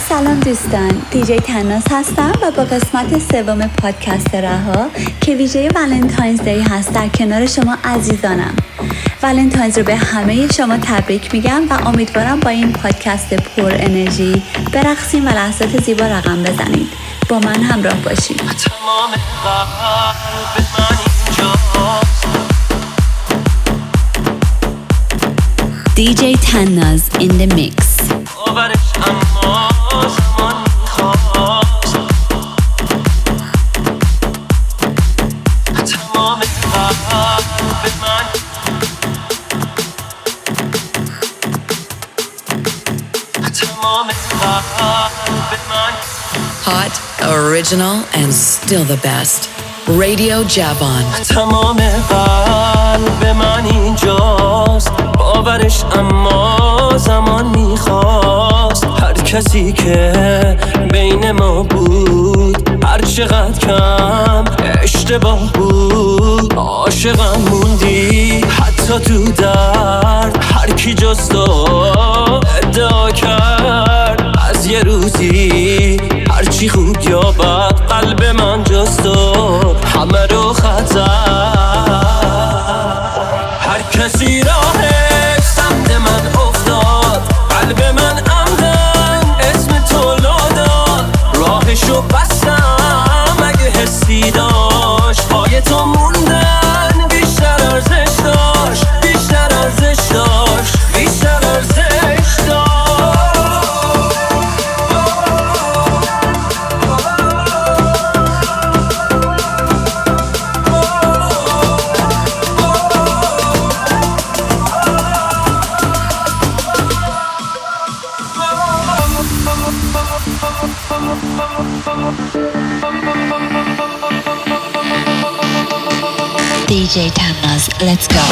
سلام دوستان، دیجی تناز هستم و با قسمت سوم پادکست رها که ویژه ولنتاینز دی هست در کنار شما عزیزانم. ولنتاینز رو به همه شما تبریک میگم و امیدوارم با این پادکست پر انرژی برقصیم و لحظات زیبا رقم بزنید. با من همراه باشید. تمام قلب من اینجاست. DJ Tannaz in the mix. باورش اما زمان میخواست تمام قلب من تمام قلب من Hot, original and still the best. Radio Javon. تمام قلب من اینجاست باورش اما زمان میخواست هر کسی که بین ما بود هر چقدر کم اشتباه بود عاشقم موندی حتی تو درد هر کی جز تو ادعا کرد از یه روزی هرچی خوب یا بد قلب من جز تو همه رو خطر هر کسی راهش سمت من افتاد قلب من عمدن اسم تو داد راهشو بستم اگه حسی داشت پای تو موندن بیشتر ارزش داشت بیشتر ارزش داشت بیشتر ارزش داشت DJ Tannaz, let's go.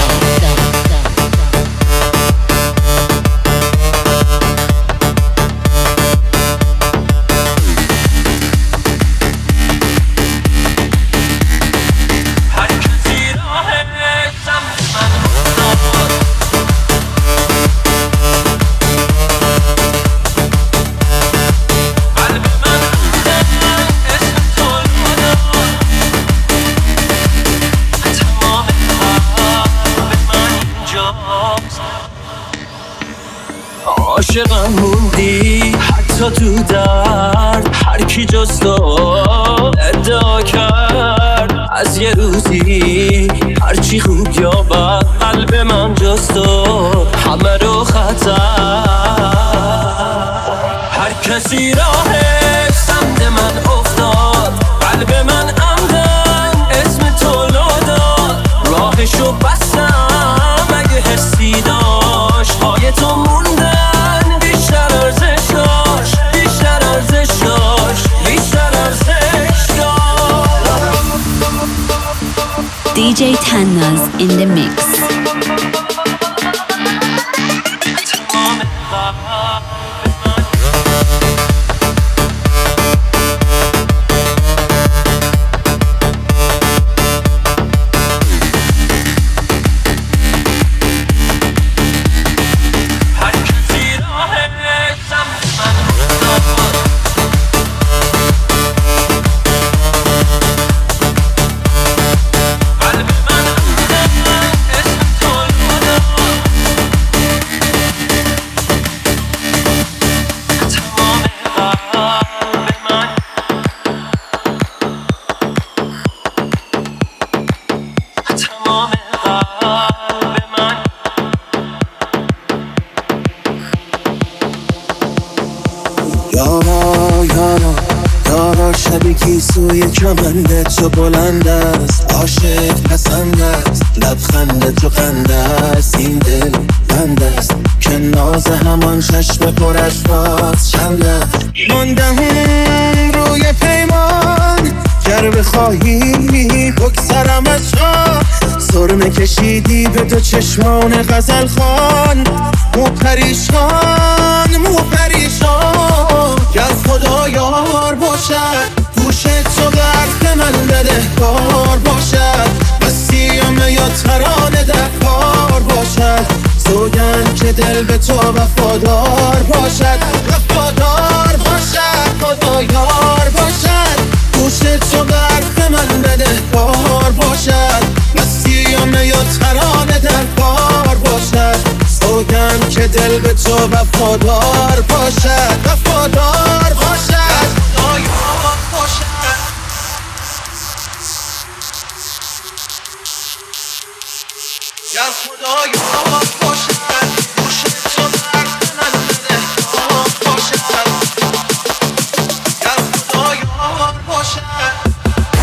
عاشقم موندی حتی تو درد هر کی جز تو ادعا کرد از یه روزی هرچی خوب یا بد قلب من جز تو همه رو خطر هر کسی راهش سمت من افتاد قلب من عمدن اسم تو داد راهشو بستم اگه حسی داشت پای تو موندن DJ Tannaz in the mix. سوی کمنده تو بلند است عاشق پسند است لبخند تو خنده است این دل بند است که ناز همان چشم پر از باز چند است ماندم روی پیمان گر بخواهی بگذرم از جا سرمه کشیدی به دو چشمان غزل خوان مو پریشان که از خدا یار باشد گوش تو به حرف من بده کار باشد بسیم یا ترانه در کار باشد سوگند که دل به تو وفادار باشد وفادار تو وفادار باشد، وفادار باشد. گر خدایا باشد گوش تو در من باشد، گر خدایا باشد.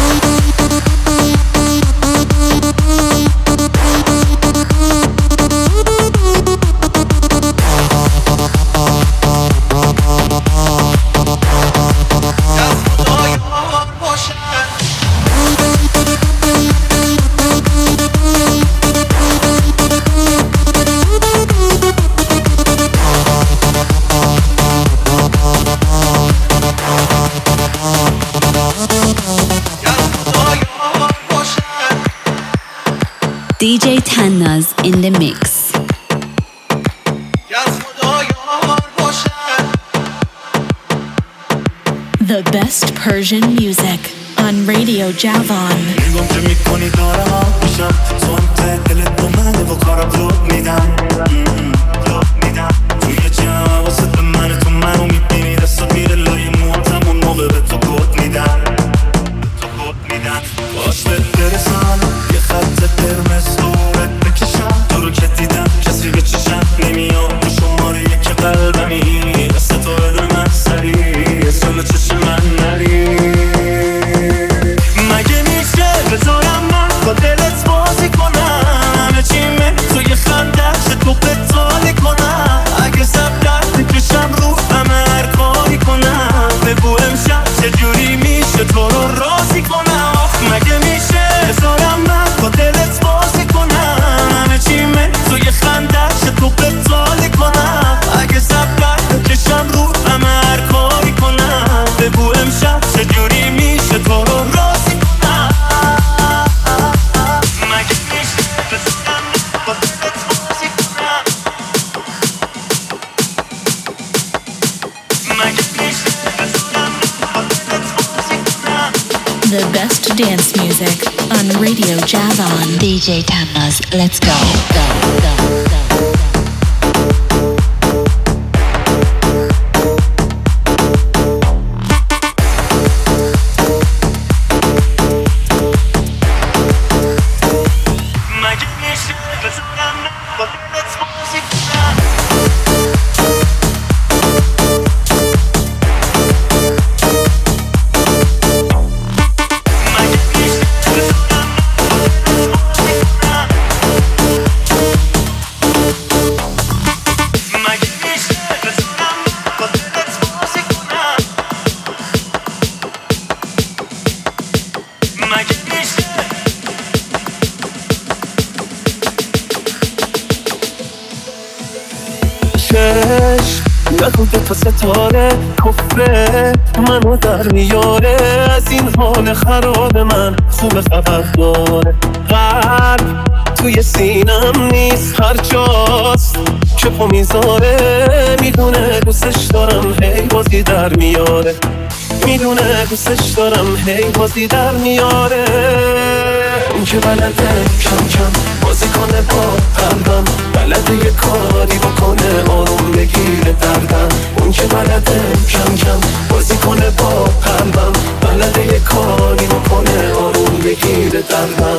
DJ Tannaz in the mix. The best Persian music on Radio Javan. یه خط قرمز دورت بکشم تو رو که دیدم کسی به چشم نمیاد تو شماره یک قلبمی دست تو بده من سریع جلو چشم من نری مگه میشه بذارم من با دلت بازی کنم همه چیمه تو یه خندش تو بتالی کنم اگه سب درد کشم رو همه هر کاری کنم بگو امشب چجوری میشه تو رو راضی کنم مگه میشه بذارم من با دلت بازی کنم همه چیمه تو یه خندش تو بتالی کنم اگه سب درد کشم رو همه هر کاری کنم بگو امشب چجوری میشه تو رو راضی کنم مگه میشه بذارم من با دلت بازی کنم مگه میشه بذارم من با دلت بازی کنم. The best dance music on Radio Javan. DJ Tannaz, let's go. نخونده تا ستاره کفره منو در میاره از این حال خراب من خوب خبر داره قلب توی سینم نیست هر جاست که پا میذاره میدونه دوستش دارم هی بازی در میاره میدونه دوستش دارم هی بازی در میاره اون که بلده کم کم بازی کنه با قلبم بلده یه کاری بکنه آروم بگیره دردم اون که بلده کم کم بازی کنه با قلبم بلده یه کاری بکنه آروم بگیره دردم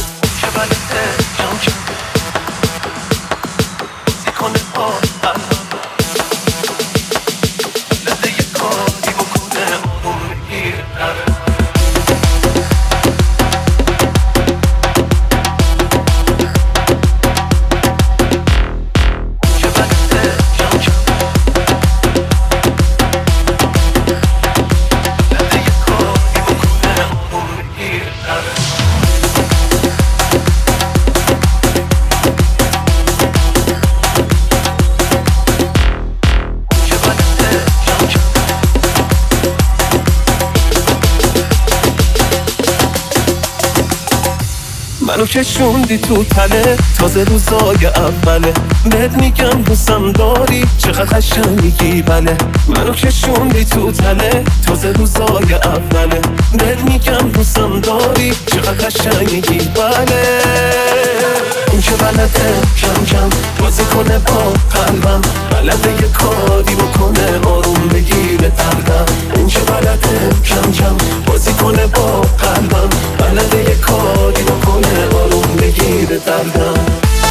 کنه با قلبم منو کشوندی تو تله، تازه روزای اوله. بهت میگم دوستم داری چقدر قشنگی بله. منو کشوندی تو تله، تازه روزای اوله. بهت میگم دوستم داری چقدر قشنگی بله. اون که بلده کم کم بازی کنه با قلبم، بلده یه کاری بکنه آروم بگیره دردم. اون که بلده کم کم بازی کنه با قلبم، بلده یه کاری بکنه آروم بگیره دردم.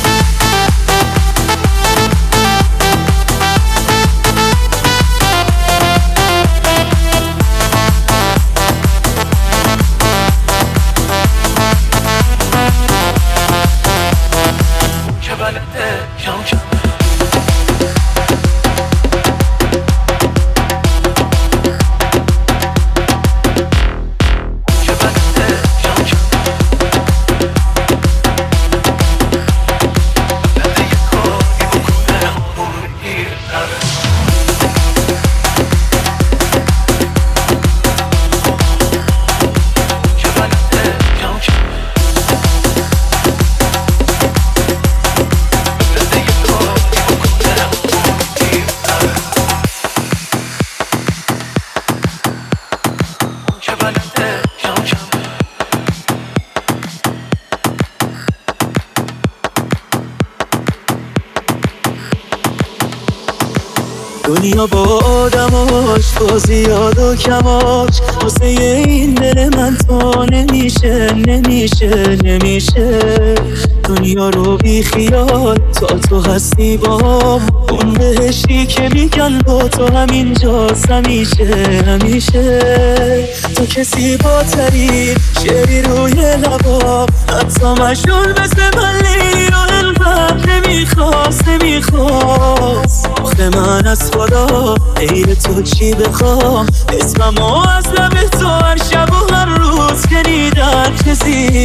دنیا با آدماش با زیاد و کماش، واسه این دل من تا نمیشه نمیشه نمیشه. دنیا رو بی خیال تا تو هستی بام، اون بهشتی که میگن با تو همینجاست همیشه همیشه. تو کسی با ترین شعری روی لبام، حتی مشهور مثل من لیلی رو انقدر نمیخواست نمیخواست. آخه من از خدا غیر تو چی بخوام، اسممو از لب تو هر شب و هر روز شنیدم چه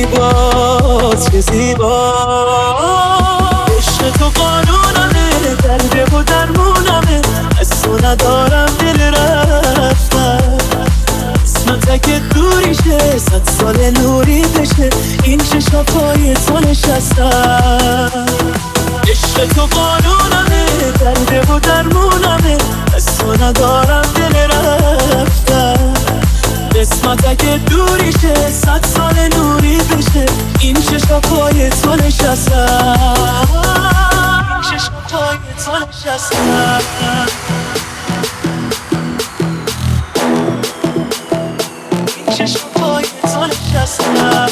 زیباست چه زیباست. عشق تو قانونمه، درد و درمونمه، از تو ندارم دل رفتن. اسمت که دوریشه 100 سال نوری بشه، این چشم پای تو نشستم. عشق تو قانونمه، درد و درمونمه، از تو ندارم دل رفتن. قسمت که دوریشه 100 سال نوری بشه، این چشم پای تو نشستم. این چشم پای تو نشستم. این چشم پای تو نشستم.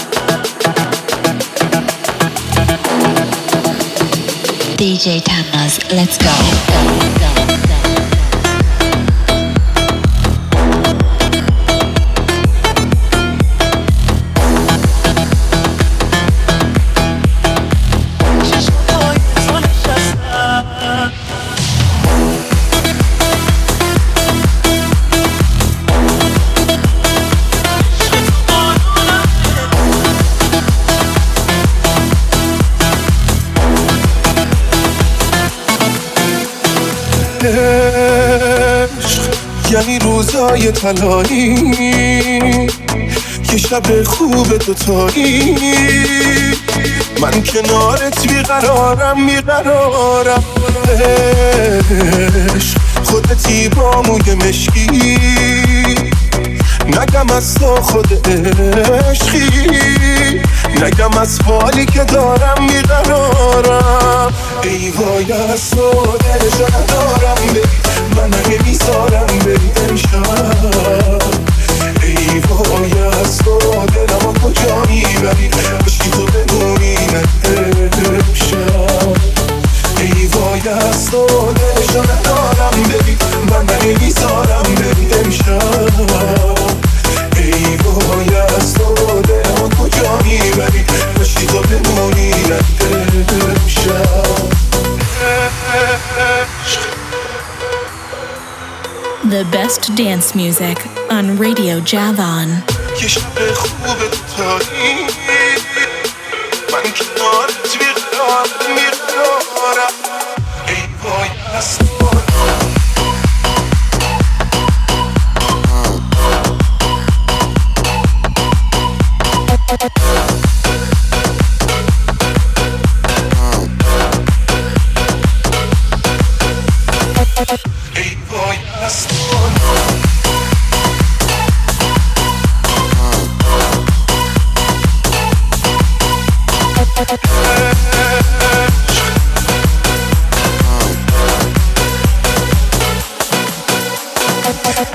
DJ Tamnaz, let's go. یعنی روزای طلایی، یه شب خوب دوتایی، من کنارت بیقرارم بیقرارم. خودتی با موی مشکی، نگم از تو خود عشقی، نگم از حالی که دارم بیقرارم. ای وای از تو دلشو ندارم بری، من نمیذارم بری امشب. ای وای از تو دلمو کجا میبری، عشقی تو بدونی امشب. ای وای از تو دلشو ندارم بری، من نمیذارم بری امشب. ای وای از تو دلمو کجا میبری، عشقی تو بدونی امشب. The best dance music on Radio Javan. یه شب خوب دوتایی، من کنارت بیقرارم. ای وای از تو.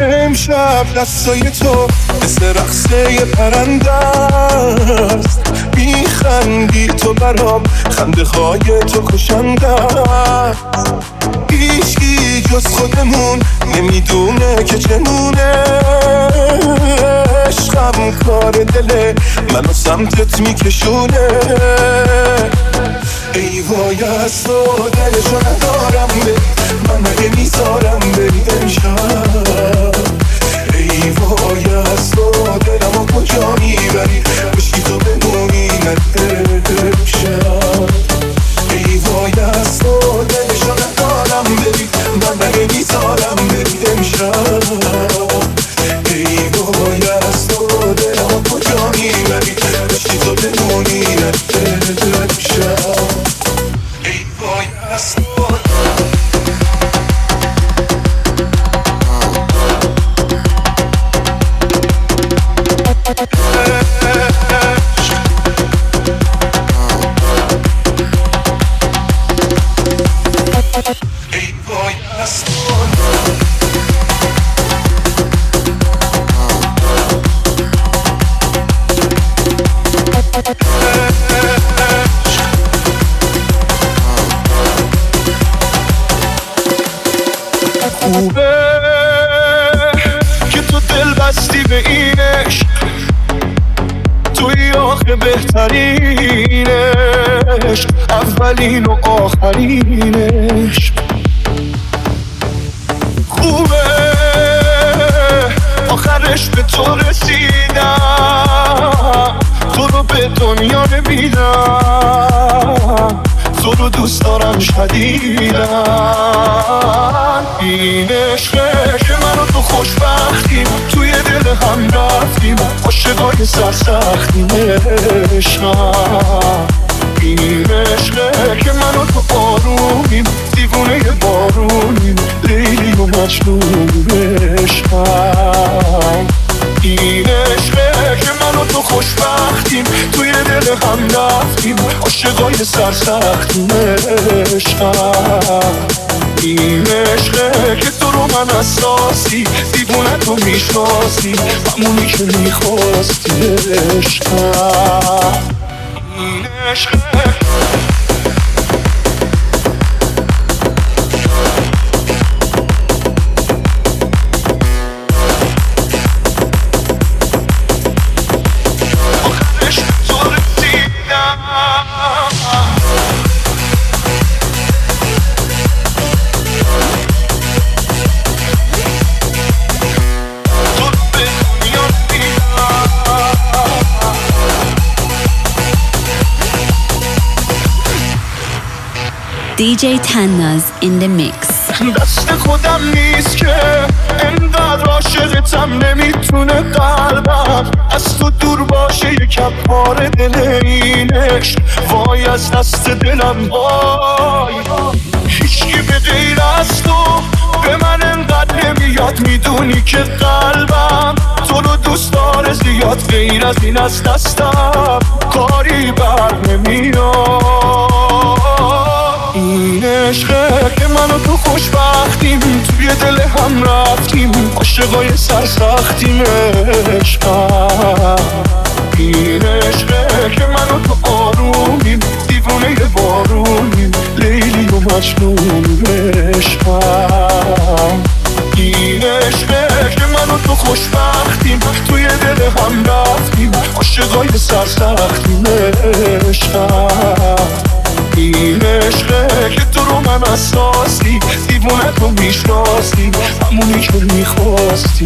امشب دستای تو مثل رقصه پرنده است، میخندی تو برام، خنده های تو کشنده است. هیچکی جز خودمون نمیدونه که چنونه، عشقم کار دله منو سمتت میکشونه. ای وای از تو دلشو ندارم بری، من اگه میذارم بری امشب. ای وای از تو دلمو کجا میبری، بشی تو بمونی نده امشب. ای وای از تو دلشو ندارم بری، من اگه میذارم بری امشب. ای وای از تو دلمو کجا میبری، بشی تو بمونی نده امشب. ای وای از تو خوبه که تو دل بستی به این عشق، توی آخه بهترین عشق، اولین و آخرین عشق. خوبه آخرش به تو رسیدم، تو رو به دنیا نمیدم، تو رو دوست دارم شدیدم. این عشقه که من و تو خوشبختیم، توی دل هم رفتیم، عاشقای سرسختیم. عشقم این عشقه که من و تو آرومیم، دیوونه بارونیم، لیلی و مجنون. عشقم این عشقه که من و تو خوشبختیم، توی دل هم رفتیم، عاشقای سرسختیم. عشقم این عشقه که تو رو من اساسی، دیوونه تو میشناسی، همونی که میخواستی. عشقم این عشقه DJ Tannaz in the mix. دست خودم نیست که انقدر عاشقتم، نمیتونه قلبم از تو دور باشه، یکم پاره دل این عشق. وای از دست دلم وای، هیچکی به غیر از تو به من انقدر نمیاد. میدونی که قلبم تو رو دوست داره زیاد، غیر از این از دستم کاری بر نمیاد. این عشقه که من و تو خوشبختیم، توی دل هم رفتیم، عاشقای سرسختیم. عشقم این عشقه که من و تو آرومیم، دیوونه بارونیم، لیلی و مجنون. عشقم این عشقه که من و تو خوشبختیم، توی دل هم رفتیم، عاشقای سرسختیم. عشقم این عشقه که تو رو من اساسی، دیوونه تو میشناسی، همونی که میخواستی.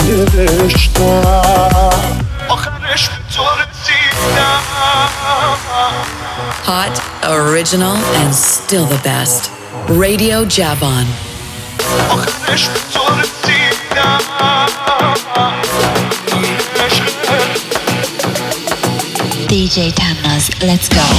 عشقم آخرش به تو رسیدم. Hot, original, and still the best. Radio Javon. آخرش به تو رسیدم. DJ Tannaz, let's go.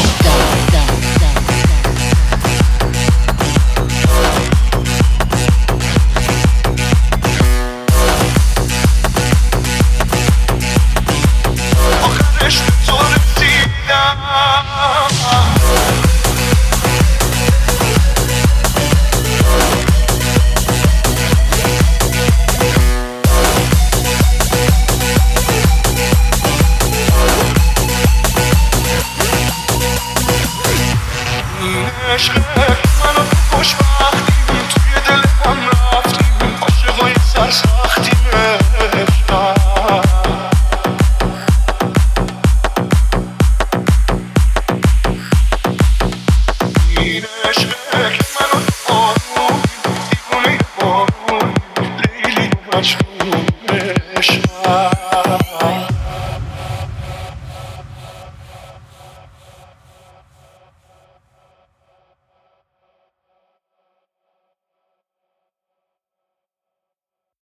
مجنون عشقم